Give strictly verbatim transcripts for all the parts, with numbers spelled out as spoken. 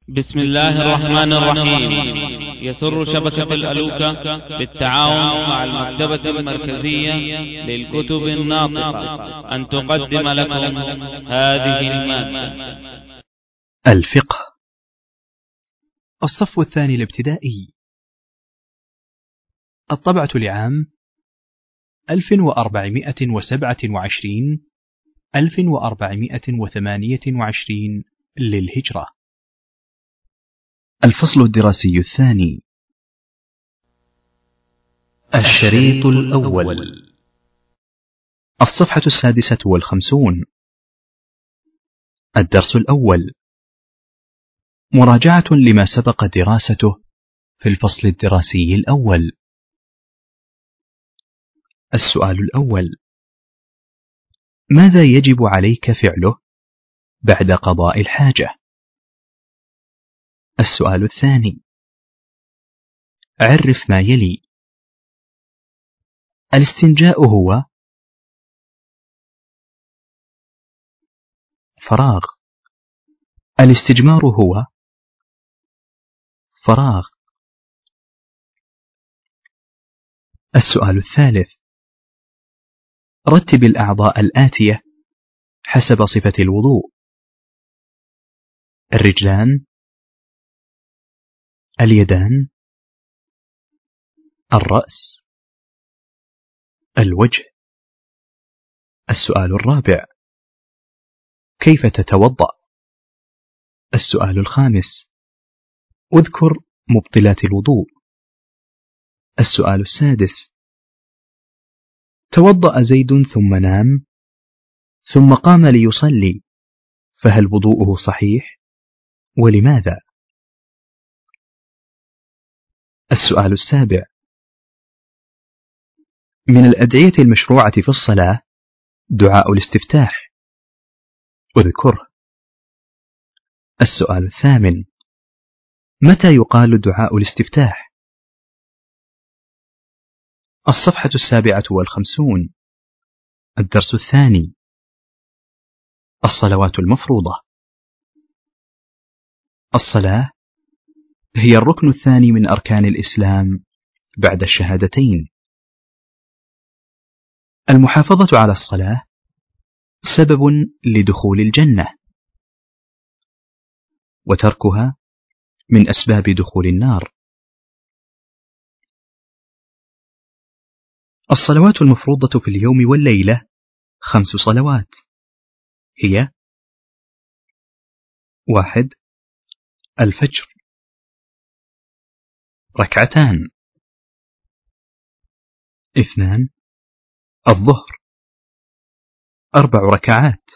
بسم الله الرحمن الرحيم. يسر شبكة الألوكة بالتعاون مع المكتبة المركزية للكتب الناطقة أن تقدم لكم هذه المادة. الفقه، الصف الثاني الابتدائي، الطبعة لعام ألف وأربعمائة وسبعة وعشرين ألف وأربعمائة وثمانية وعشرين للهجرة. الفصل الدراسي الثاني. الشريط الأول، الصفحة السادسة والخمسون. الدرس الأول، مراجعة لما سبق دراسته في الفصل الدراسي الأول. السؤال الأول: ماذا يجب عليك فعله بعد قضاء الحاجة؟ السؤال الثاني: عرف ما يلي. الاستنجاء هو فراغ. الاستجمار هو فراغ. السؤال الثالث: رتب الأعضاء الآتية حسب صفة الوضوء: الرجلان، اليدان، الرأس، الوجه. السؤال الرابع: كيف تتوضأ؟ السؤال الخامس: اذكر مبطلات الوضوء. السؤال السادس: توضأ زيد ثم نام ثم قام ليصلي، فهل وضوءه صحيح؟ ولماذا؟ السؤال السابع: من الأدعية المشروعة في الصلاة دعاء الاستفتاح، اذكره. السؤال الثامن: متى يقال دعاء الاستفتاح؟ الصفحة السابعة والخمسون. الدرس الثاني، الصلوات المفروضة. الصلاة هي الركن الثاني من أركان الإسلام بعد الشهادتين. المحافظة على الصلاة سبب لدخول الجنة، وتركها من أسباب دخول النار. الصلوات المفروضة في اليوم والليلة خمس صلوات، هي: واحد، الفجر ركعتان. اثنان، الظهر أربع ركعات.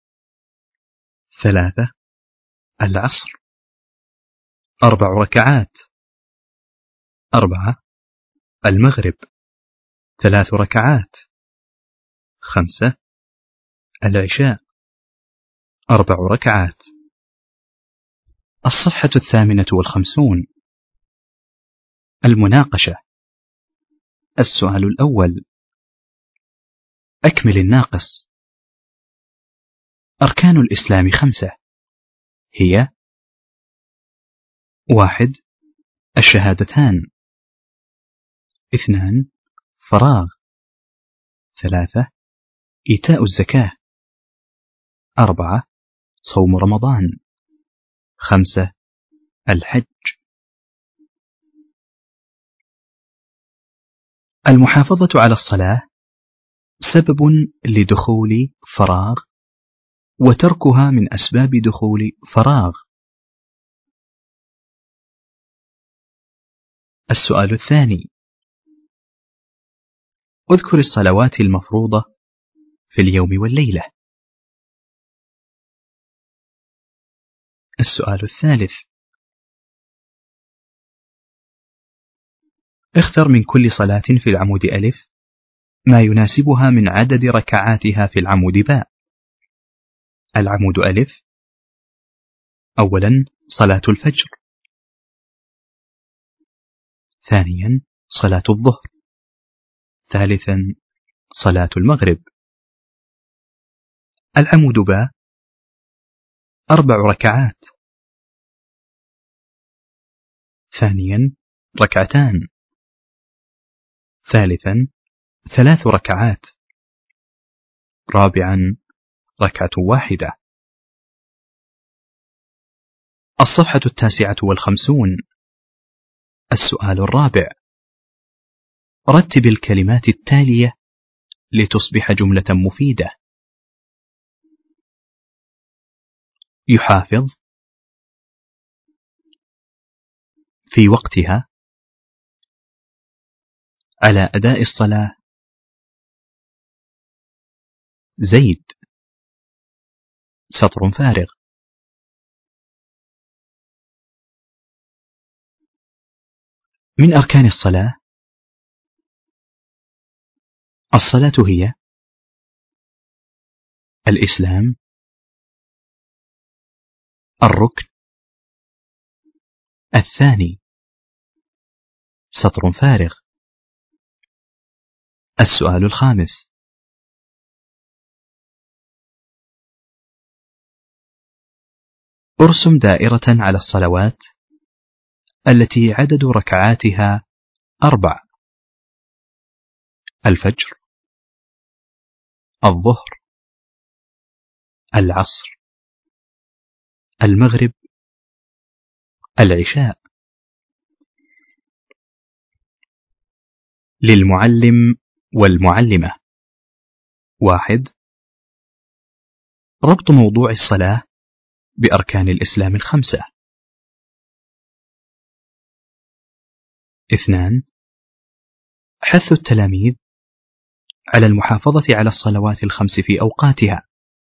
ثلاثة، العصر أربع ركعات. أربعة، المغرب ثلاث ركعات. خمسة، العشاء أربع ركعات. الصفحة الثامنة والخمسون. المناقشة. السؤال الأول: أكمل الناقص. أركان الإسلام خمسة، هي: واحد، الشهادتان. اثنان، فراغ. ثلاثة، إيتاء الزكاة. أربعة، صوم رمضان. خمسة، الحج. المحافظة على الصلاة سبب لدخول فراغ، وتركها من أسباب دخول فراغ. السؤال الثاني: اذكر الصلوات المفروضة في اليوم والليلة. السؤال الثالث: اختر من كل صلاة في العمود ألف ما يناسبها من عدد ركعاتها في العمود باء. العمود ألف: أولا، صلاة الفجر. ثانيا، صلاة الظهر. ثالثا، صلاة المغرب. العمود باء: أربع ركعات. ثانيا ركعتان. ثالثا ثلاث ركعات. رابعا ركعة واحدة. الصفحة التاسعة والخمسون. السؤال الرابع: رتب الكلمات التالية لتصبح جملة مفيدة. يحافظ، في وقتها، على أداء الصلاة، زيد. سطر فارغ. من أركان الصلاة: الصلاة هي الإسلام، الركن الثاني. سطر فارغ. السؤال الخامس: ارسم دائرة على الصلوات التي عدد ركعاتها أربع: الفجر، الظهر، العصر، المغرب، العشاء. للمعلم والمعلمة: واحد. ربط موضوع الصلاة بأركان الإسلام الخمسة. اثنان. حث التلاميذ على المحافظة على الصلوات الخمس في أوقاتها،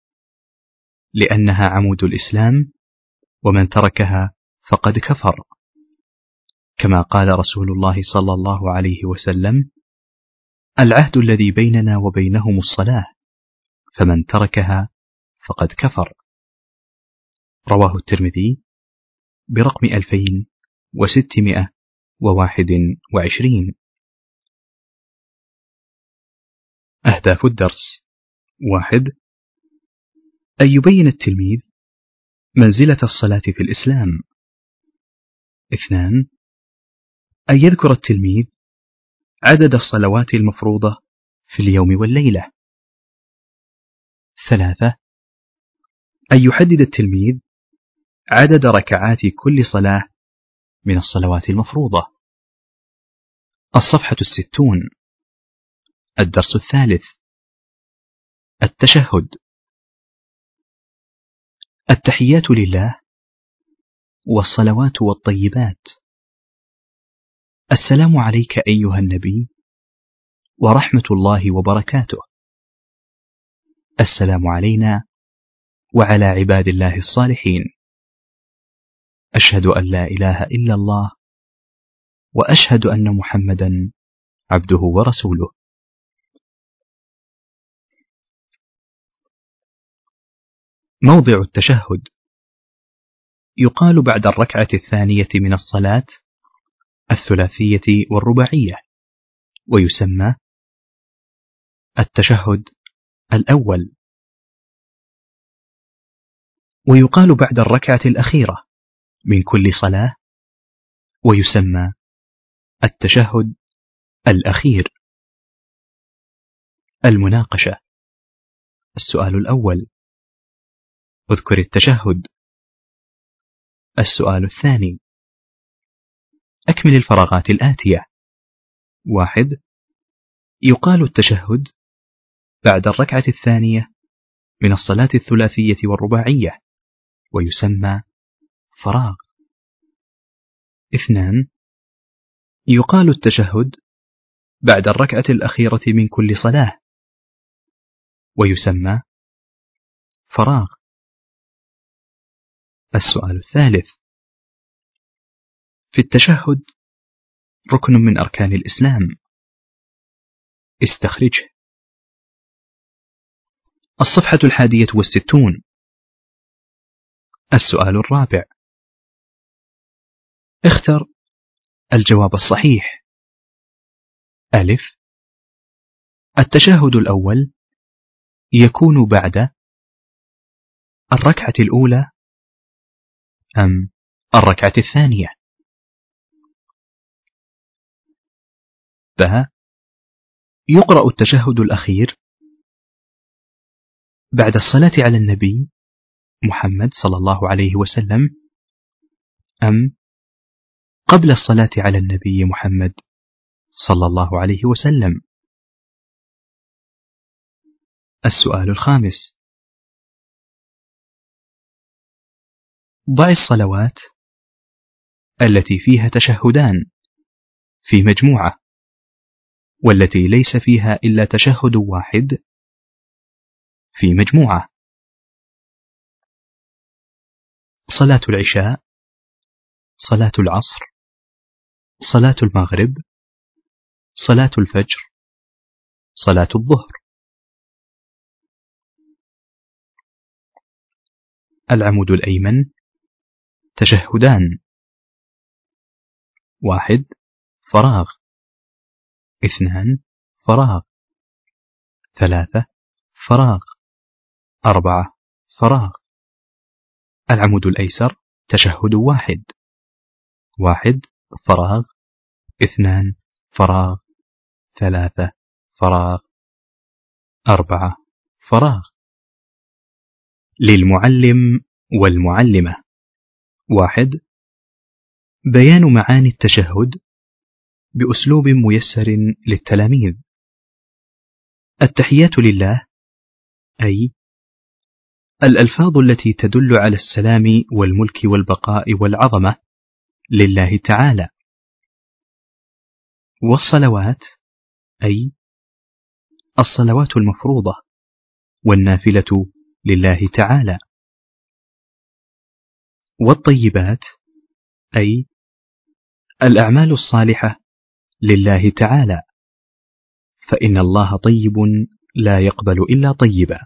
لأنها عمود الإسلام، ومن تركها فقد كفر، كما قال رسول الله صلى الله عليه وسلم: العهد الذي بيننا وبينهم الصلاة، فمن تركها فقد كفر. رواه الترمذي برقم ألفين وستمائة وواحد وعشرين. أهداف الدرس: واحد. أن يبين التلميذ منزلة الصلاة في الإسلام. اثنان. أن يذكر التلميذ عدد الصلوات المفروضة في اليوم والليلة. ثلاثة. أن يحدد التلميذ عدد ركعات كل صلاة من الصلوات المفروضة. الصفحة الستون. الدرس الثالث: التشهد. التحيات لله، والصلوات والطيبات: السلام عليك أيها النبي، ورحمة الله وبركاته. السلام علينا وعلى عباد الله الصالحين. أشهد أن لا إله إلا الله، وأشهد أن محمدا عبده ورسوله. موضع التشهد: يقال بعد الركعة الثانية من الصلاة الثلاثية والرباعية، ويسمى التشهد الأول. ويقال بعد الركعة الأخيرة من كل صلاة، ويسمى التشهد الأخير. المناقشة: السؤال الأول: اذكر التشهد. السؤال الثاني: أكمل الفراغات الآتية. واحد. يقال التشهد بعد الركعة الثانية من الصلاة الثلاثية والرباعية، ويسمى فراغ. اثنان. يقال التشهد بعد الركعة الأخيرة من كل صلاة، ويسمى فراغ. السؤال الثالث: في التشهد ركن من أركان الإسلام، استخرجه. الصفحة الحادية والستون. السؤال الرابع: اختر الجواب الصحيح. ألف. التشهد الأول يكون بعد الركعة الأولى أم الركعة الثانية؟ باء يقرأ التشهد الأخير بعد الصلاة على النبي محمد صلى الله عليه وسلم أم قبل الصلاة على النبي محمد صلى الله عليه وسلم؟ السؤال الخامس: ضع الصلوات التي فيها تشهدان في مجموعة، والتي ليس فيها إلا تشهد واحد في مجموعة. صلاة العشاء، صلاة العصر، صلاة المغرب، صلاة الفجر، صلاة الظهر. العمود الأيمن تشهدان: واحد فراغ، اثنان فراغ، ثلاثة فراغ، أربعة فراغ. العمود الأيسر تشهد واحد: واحد فراغ، اثنان فراغ، ثلاثة فراغ، أربعة فراغ. للمعلم والمعلمة: واحد بيان معاني التشهد بأسلوب ميسر للتلاميذ. التحيات لله، أي الألفاظ التي تدل على السلام والملك والبقاء والعظمة لله تعالى. والصلوات، أي الصلوات المفروضة والنافلة لله تعالى. والطيبات، أي الأعمال الصالحة لله تعالى، فإن الله طيب لا يقبل إلا طيبا.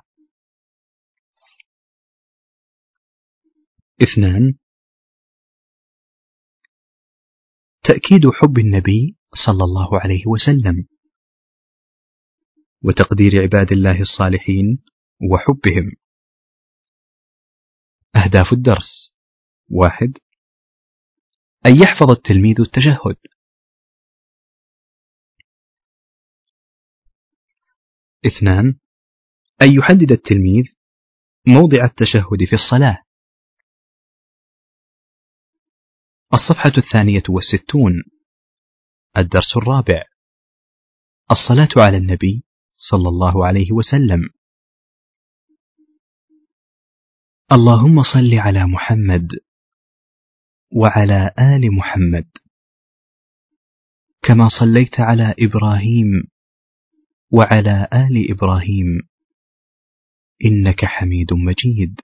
اثنان تأكيد حب النبي صلى الله عليه وسلم وتقدير عباد الله الصالحين وحبهم. أهداف الدرس: واحد أن يحفظ التلميذ التشهد. اثنان أن يحدد التلميذ موضع التشهد في الصلاة. الصفحة الثانية والستون، الدرس الرابع: الصلاة على النبي صلى الله عليه وسلم. اللهم صل على محمد وعلى آل محمد كما صليت على إبراهيم وعلى آل إبراهيم إنك حميد مجيد.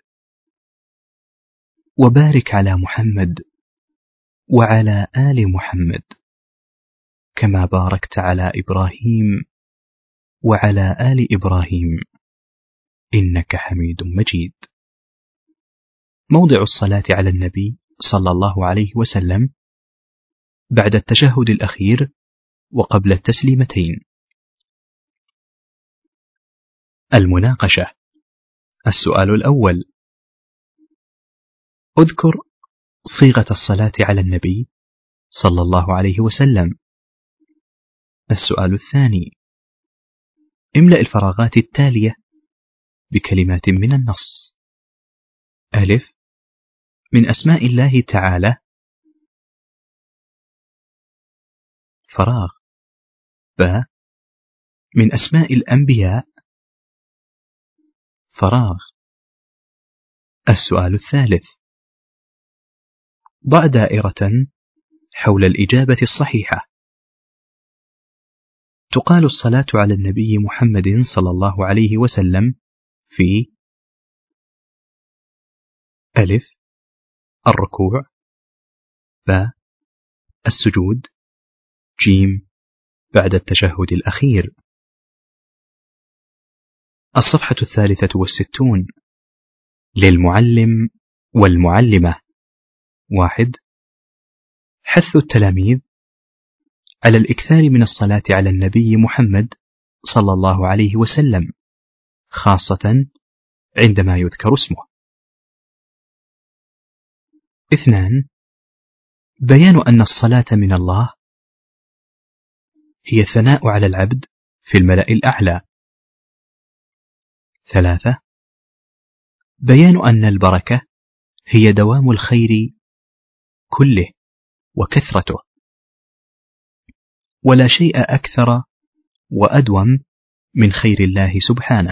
وبارك على محمد وعلى آل محمد كما باركت على إبراهيم وعلى آل إبراهيم إنك حميد مجيد. موضع الصلاة على النبي صلى الله عليه وسلم بعد التشهد الأخير وقبل التسليمتين. المناقشة: السؤال الأول: اذكر صيغة الصلاة على النبي صلى الله عليه وسلم. السؤال الثاني: املأ الفراغات التالية بكلمات من النص. ألف: من أسماء الله تعالى. فراغ. ب: من أسماء الأنبياء. فراغ. السؤال الثالث: ضع دائرة حول الإجابة الصحيحة. تقال الصلاة على النبي محمد صلى الله عليه وسلم في: ألف: الركوع. ب: السجود. جيم: بعد التشهد الأخير. الصفحة الثالثة والستون، للمعلم والمعلمة. واحد: حث التلاميذ على الإكثار من الصلاة على النبي محمد صلى الله عليه وسلم، خاصة عندما يذكر اسمه. اثنان: بيان أن الصلاة من الله هي الثناء على العبد في الملأ الأعلى. ثلاثة، بيان أن البركة هي دوام الخير كله وكثرته، ولا شيء أكثر وأدوم من خير الله سبحانه.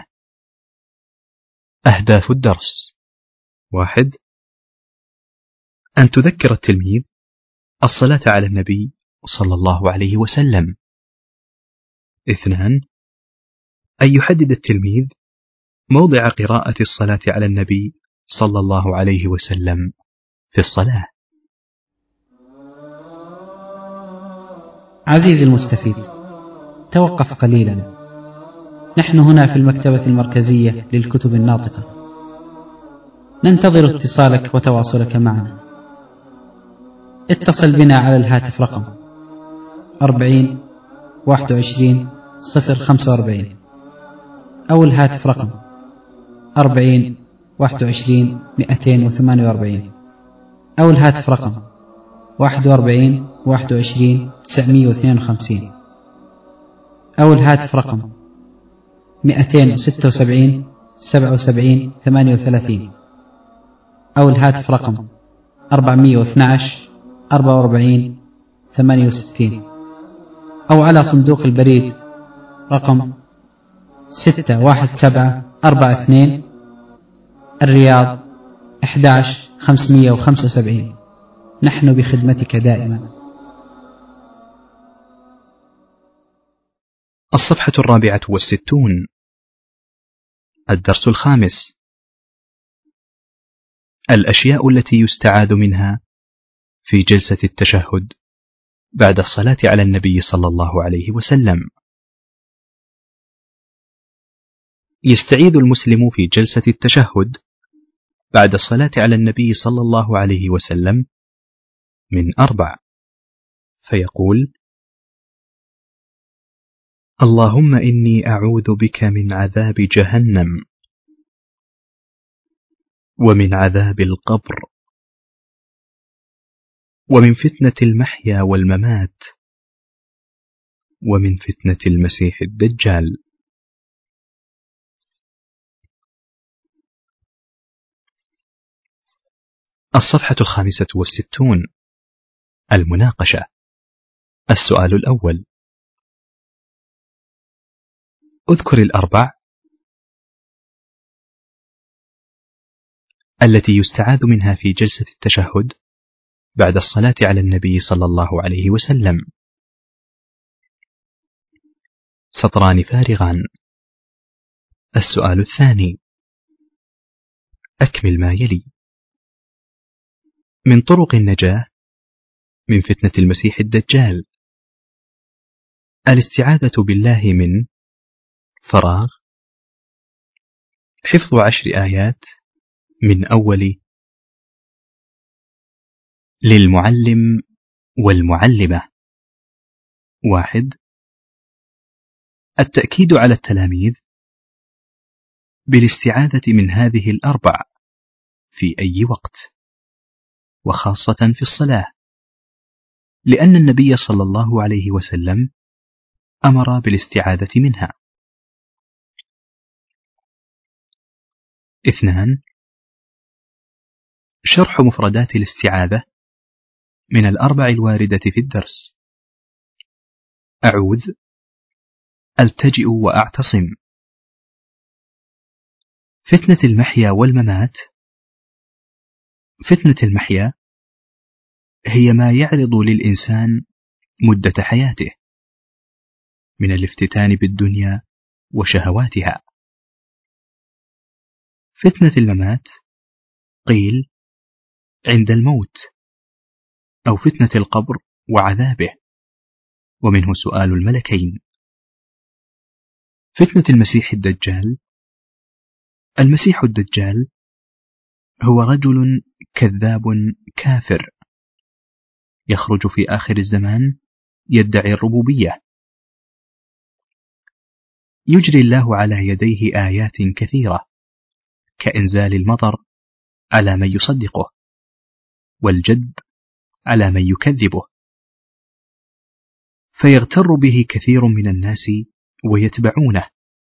أهداف الدرس: واحد، أن تذكر التلميذ الصلاة على النبي صلى الله عليه وسلم. اثنان، أن يحدد التلميذ موضع قراءة الصلاة على النبي صلى الله عليه وسلم في الصلاة. عزيزي المستفيد، توقف قليلا. نحن هنا في المكتبة المركزية للكتب الناطقة، ننتظر اتصالك وتواصلك معنا. اتصل بنا على الهاتف رقم أربعين واحد وعشرين صفر خمسة وأربعين أو الهاتف رقم أربعين واحد وعشرين مئتين وثمانية وأربعين أو الهاتف رقم واحد وأربعين واحد وعشرين تسعمائة واثنين وخمسين أو الهاتف رقم مئتين وستة وسبعين سبعة وسبعين ثمانية وثلاثين أو الهاتف رقم أربعمائة واثني عشر أربعة وأربعين ثمانية وستين أو على صندوق البريد رقم ستة واحد سبعة أربعة اثنين الرياض أحد عشر خمسمائة وخمسة وسبعين. نحن بخدمتك دائما. الصفحة الرابعة والستون. الدرس الخامس: الأشياء التي يستعاذ منها في جلسة التشهد بعد الصلاة على النبي صلى الله عليه وسلم. يستعيذ المسلم في جلسة التشهد بعد الصلاة على النبي صلى الله عليه وسلم من أربع، فيقول: اللهم إني أعوذ بك من عذاب جهنم، ومن عذاب القبر، ومن فتنة المحيا والممات، ومن فتنة المسيح الدجال. الصفحة الخامسة والستون. المناقشة. السؤال الأول: اذكر الأربع التي يستعاذ منها في جلسة التشهد بعد الصلاة على النبي صلى الله عليه وسلم. سطران فارغان. السؤال الثاني: أكمل ما يلي. من طرق النجاة من فتنة المسيح الدجال: الاستعاذة بالله من فراغ، حفظ عشر آيات من أول للمعلم والمعلمة. واحد، التأكيد على التلاميذ بالاستعاذة من هذه الأربع في أي وقت، وخاصة في الصلاة، لأن النبي صلى الله عليه وسلم أمر بالاستعاذة منها. اثنان، شرح مفردات الاستعاذة من الأربع الواردة في الدرس: أعوذ، ألتجئ وأعتصم. فتنة المحيا والممات. فتنة المحيا هي ما يعرض للإنسان مدة حياته من الافتتان بالدنيا وشهواتها. فتنة الممات قيل عند الموت، أو فتنة القبر وعذابه، ومنه سؤال الملكين. فتنة المسيح الدجال. المسيح الدجال هو رجل كذاب كافر يخرج في آخر الزمان يدعي الربوبية، يجري الله على يديه آيات كثيرة كإنزال المطر على من يصدقه، والجد على من يكذبه، فيغتر به كثير من الناس ويتبعونه،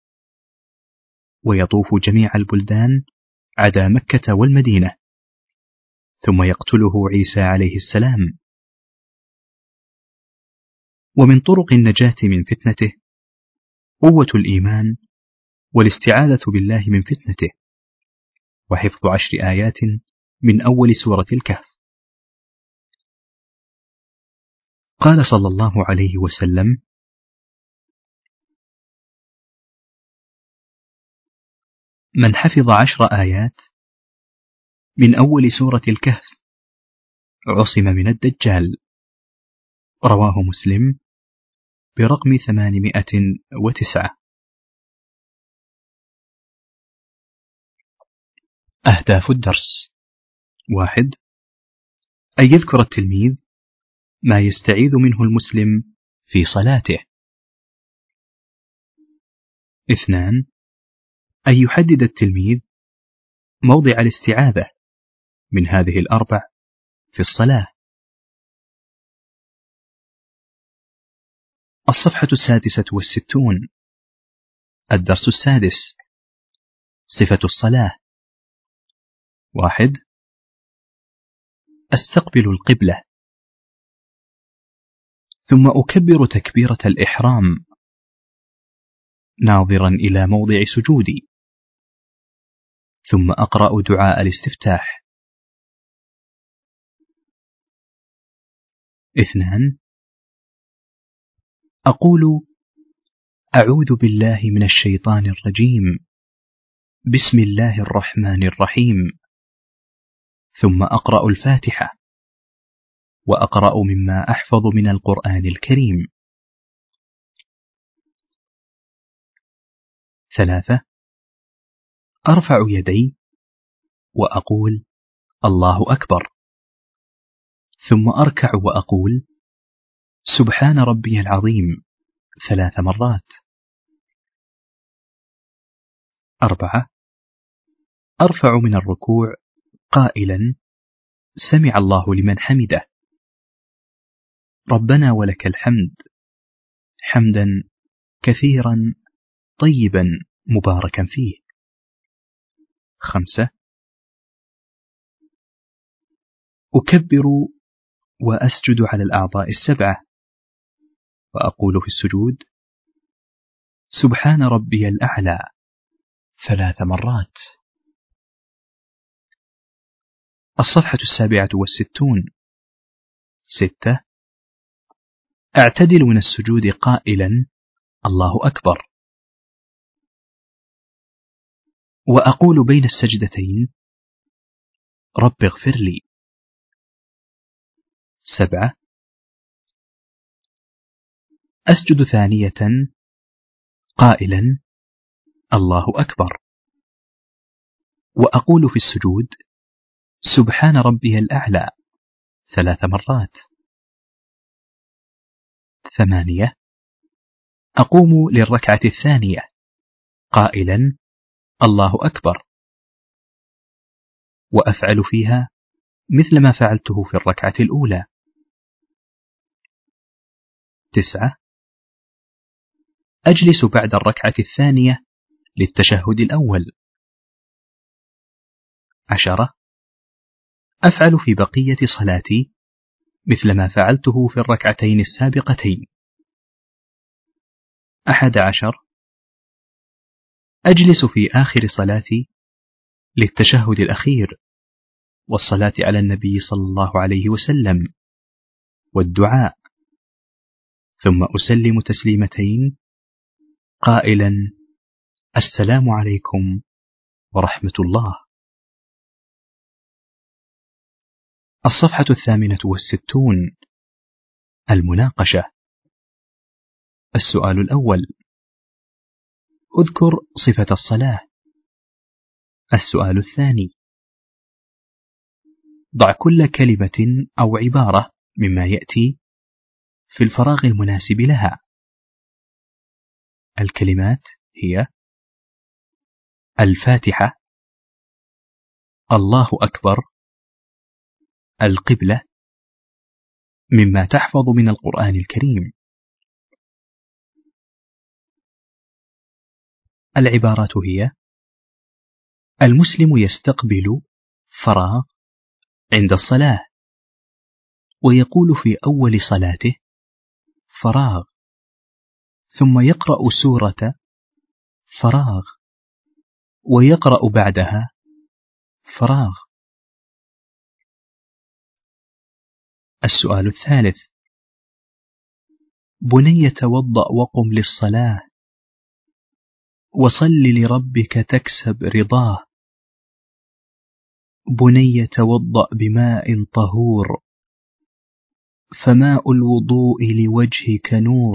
ويطوف جميع البلدان عدا مكة والمدينة، ثم يقتله عيسى عليه السلام. ومن طرق النجاة من فتنته قوة الإيمان والاستعاذة بالله من فتنته، وحفظ عشر آيات من أول سورة الكهف. قال صلى الله عليه وسلم: من حفظ عشر آيات من أول سورة الكهف عصم من الدجال. رواه مسلم برقم ثمانمائة وتسعة. أهداف الدرس: واحد، أن يذكر التلميذ ما يستعيذ منه المسلم في صلاته. اثنان، أن يحدد التلميذ موضع الاستعاذة من هذه الأربع في الصلاة. الصفحة السادسة والستون. الدرس السادس: صفة الصلاة. واحد، أستقبل القبلة، ثم أكبر تكبيرة الإحرام ناظرا إلى موضع سجودي، ثم أقرأ دعاء الاستفتاح. اثنان، أقول: أعوذ بالله من الشيطان الرجيم، بسم الله الرحمن الرحيم، ثم أقرأ الفاتحة، وأقرأ مما أحفظ من القرآن الكريم. ثلاثة، أرفع يدي وأقول: الله أكبر، ثم أركع وأقول: سبحان ربي العظيم ثلاث مرات. أربعة، أرفع من الركوع قائلا: سمع الله لمن حمده، ربنا ولك الحمد، حمدا كثيرا طيبا مباركا فيه. خمسة، أكبر وأسجد على الأعضاء السبعة، وأقول في السجود: سبحان ربي الأعلى ثلاث مرات. الصفحة السابعة والستون. ستة، أعتدل من السجود قائلا: الله أكبر، وأقول بين السجدتين: رب اغفر لي. سبعة، أسجد ثانية قائلا: الله أكبر، وأقول في السجود: سبحان ربي الأعلى ثلاث مرات. ثمانية، أقوم للركعة الثانية قائلا: الله أكبر، وأفعل فيها مثل ما فعلته في الركعة الأولى. تسعة، أجلس بعد الركعة الثانية للتشهد الأول. عشرة، أفعل في بقية صلاتي مثل ما فعلته في الركعتين السابقتين. أحد عشر، أجلس في آخر صلاتي للتشهد الأخير والصلاة على النبي صلى الله عليه وسلم والدعاء، ثم أسلم تسليمتين قائلا: السلام عليكم ورحمة الله. الصفحة الثامنة والستون. المناقشة. السؤال الأول: اذكر صفة الصلاة. السؤال الثاني: ضع كل كلمة أو عبارة مما يأتي في الفراغ المناسب لها. الكلمات هي: الفاتحة، الله أكبر، القبلة، مما تحفظ من القرآن الكريم. العبارات هي: المسلم يستقبل فراغ عند الصلاة، ويقول في أول صلاته فراغ، ثم يقرأ سورة فراغ، ويقرأ بعدها فراغ. السؤال الثالث: بني توضأ وقم للصلاة، وصل لربك تكسب رضاه. بني توضأ بماء طهور، فماء الوضوء لوجهك نور.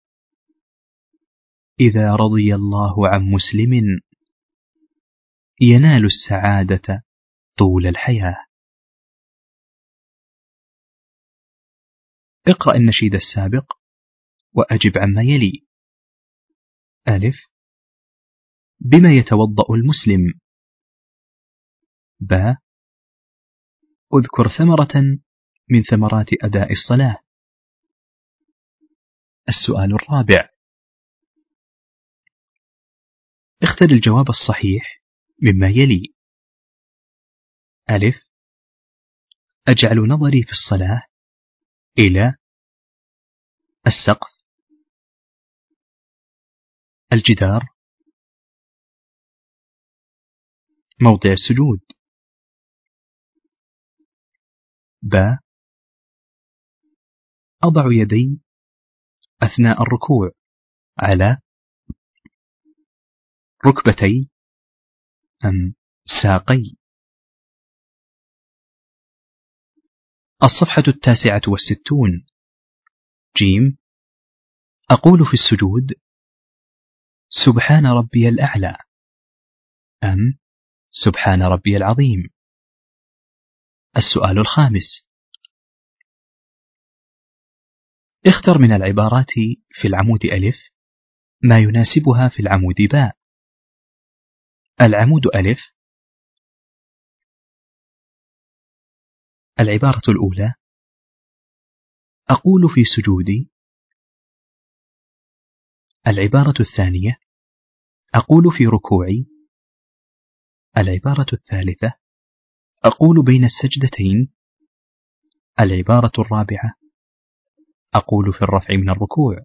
إذا رضي الله عن مسلم ينال السعادة طول الحياة. اقرأ النشيد السابق وأجب عما يلي. ألف: بما يتوضأ المسلم. ب: اذكر ثمرة من ثمرات أداء الصلاة. السؤال الرابع: اختر الجواب الصحيح مما يلي. ألف: أجعل نظري في الصلاة إلى السقف، الجدار، موضع السجود. ب: أضع يدي أثناء الركوع على ركبتي أم ساقي. الصفحة التاسعة والستون. جيم: أقول في السجود سبحان ربي الأعلى أم سبحان ربي العظيم. السؤال الخامس: اختر من العبارات في العمود ألف ما يناسبها في العمود باء. العمود ألف: العبارة الأولى: أقول في سجودي. العبارة الثانية: أقول في ركوعي. العبارة الثالثة: أقول بين السجدتين. العبارة الرابعة: أقول في الرفع من الركوع.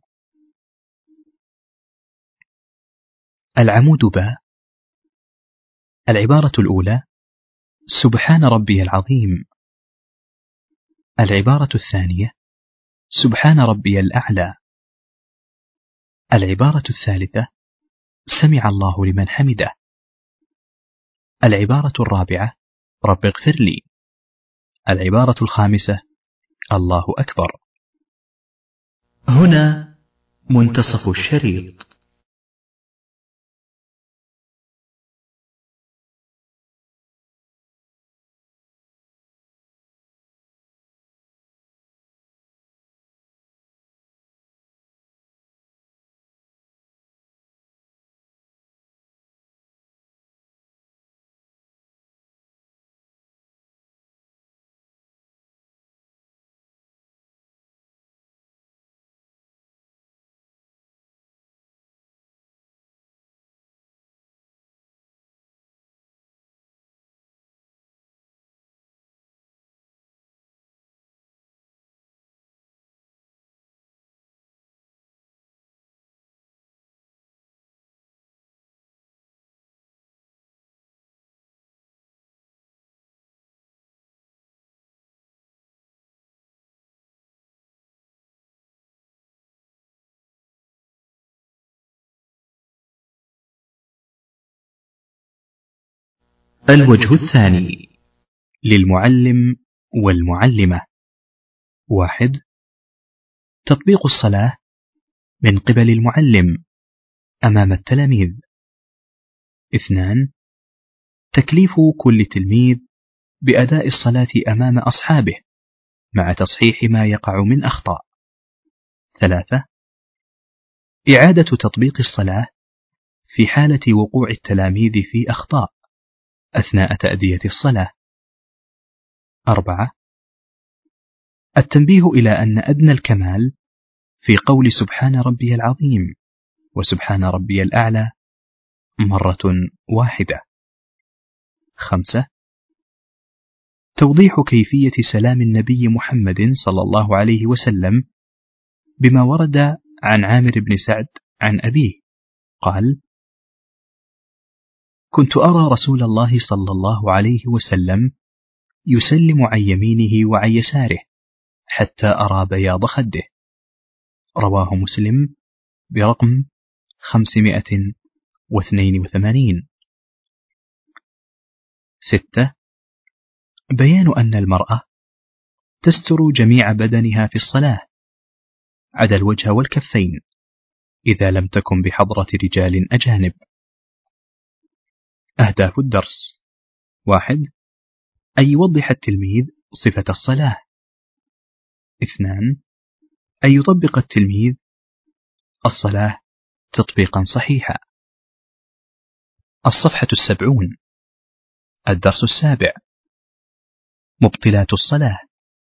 العمود باء: العبارة الأولى: سبحان ربي العظيم. العبارة الثانية: سبحان ربي الأعلى. العبارة الثالثة: سمع الله لمن حمده. العبارة الرابعة: رب اغفر لي. العبارة الخامسة: الله أكبر. هنا منتصف الشريط. الوجه الثاني للمعلم والمعلمة: واحد: تطبيق الصلاة من قبل المعلم أمام التلاميذ. اثنان: تكليف كل تلميذ بأداء الصلاة أمام أصحابه مع تصحيح ما يقع من أخطاء. ثلاثة: إعادة تطبيق الصلاة في حالة وقوع التلاميذ في أخطاء أثناء تأدية الصلاة. أربعة: التنبيه إلى أن أدنى الكمال في قول سبحان ربي العظيم وسبحان ربي الأعلى مرة واحدة. خمسة. توضيح كيفية سلام النبي محمد صلى الله عليه وسلم بما ورد عن عامر بن سعد عن أبيه قال: كنت أرى رسول الله صلى الله عليه وسلم يسلم عن يمينه وعن يساره حتى أرى بياض خده. رواه مسلم برقم خمسمائة واثنين وثمانين. ستة. بيان أن المرأة تستر جميع بدنها في الصلاة عدا الوجه والكفين إذا لم تكن بحضرة رجال أجانب. أهداف الدرس: واحد. أن يوضح التلميذ صفة الصلاة. اثنان. أن يطبق التلميذ الصلاة تطبيقا صحيحا. الصفحة السبعون. الدرس السابع: مبطلات الصلاة.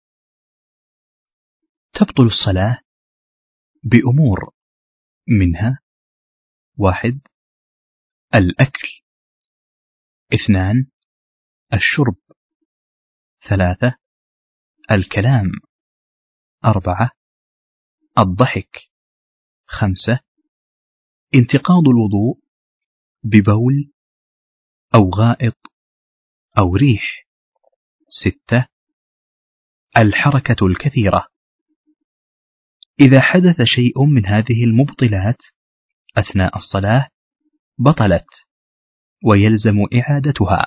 تبطل الصلاة بأمور، منها: واحد. الأكل. اثنان. الشرب. ثلاثة. الكلام. أربعة. الضحك. خمسة. انتقاض الوضوء ببول أو غائط أو ريح. ستة. الحركة الكثيرة. إذا حدث شيء من هذه المبطلات أثناء الصلاة بطلت ويلزم إعادتها.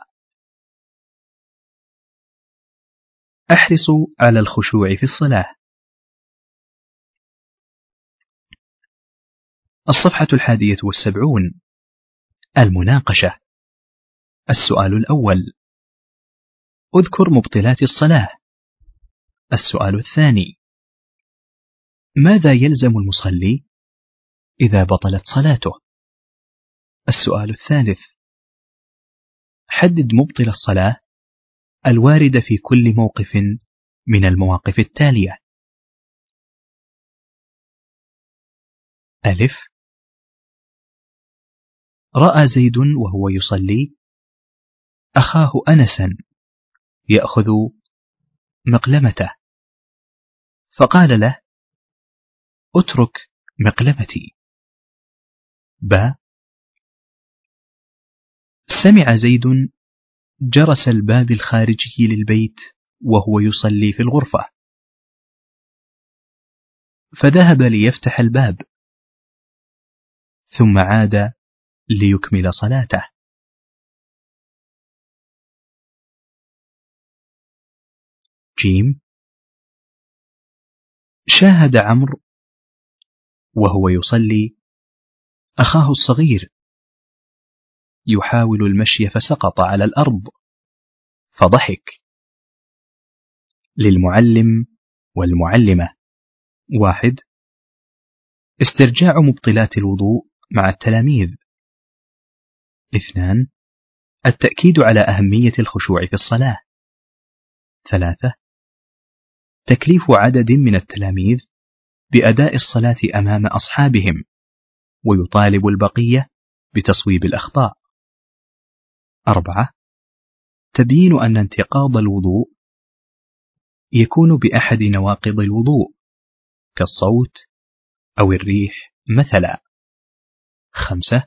أحرص على الخشوع في الصلاة. الصفحة الحادية والسبعون. المناقشة. السؤال الأول: اذكر مبطلات الصلاة. السؤال الثاني: ماذا يلزم المصلي إذا بطلت صلاته؟ السؤال الثالث: حدد مبطل الصلاة الوارد في كل موقف من المواقف التالية. ألف. رأى زيد وهو يصلي أخاه أنسا يأخذ مقلمته، فقال له: اترك مقلمتي. ب. سمع زيد جرس الباب الخارجي للبيت وهو يصلي في الغرفة، فذهب ليفتح الباب ثم عاد ليكمل صلاته. جيم. شاهد عمرو وهو يصلي أخاه الصغير يحاول المشي فسقط على الأرض فضحك. للمعلم والمعلمة: واحد. استرجاع مبطلات الوضوء مع التلاميذ. اثنان. التأكيد على أهمية الخشوع في الصلاة. ثلاثة. تكليف عدد من التلاميذ بأداء الصلاة أمام أصحابهم ويطالب البقية بتصويب الأخطاء. أربعة. تبيين أن انتقاض الوضوء يكون بأحد نواقض الوضوء كالصوت أو الريح مثلا. خمسة.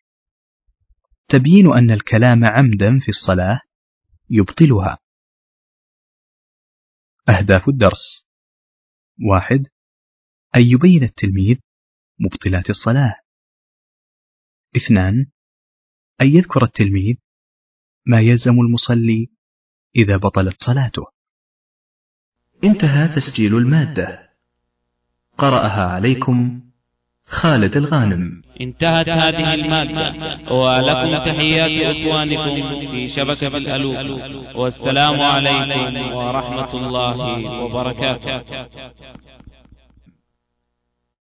تبيين أن الكلام عمدا في الصلاة يبطلها. أهداف الدرس: واحد. أن يبين التلميذ مبطلات الصلاة. اثنان. أن يذكر التلميذ ما يلزم المصلي إذا بطلت صلاته. انتهى تسجيل المادة. قرأها عليكم خالد الغانم. انتهت هذه المادة، ولكم تحيات إخوانكم في شبكة الألوف، والسلام عليكم ورحمة الله وبركاته.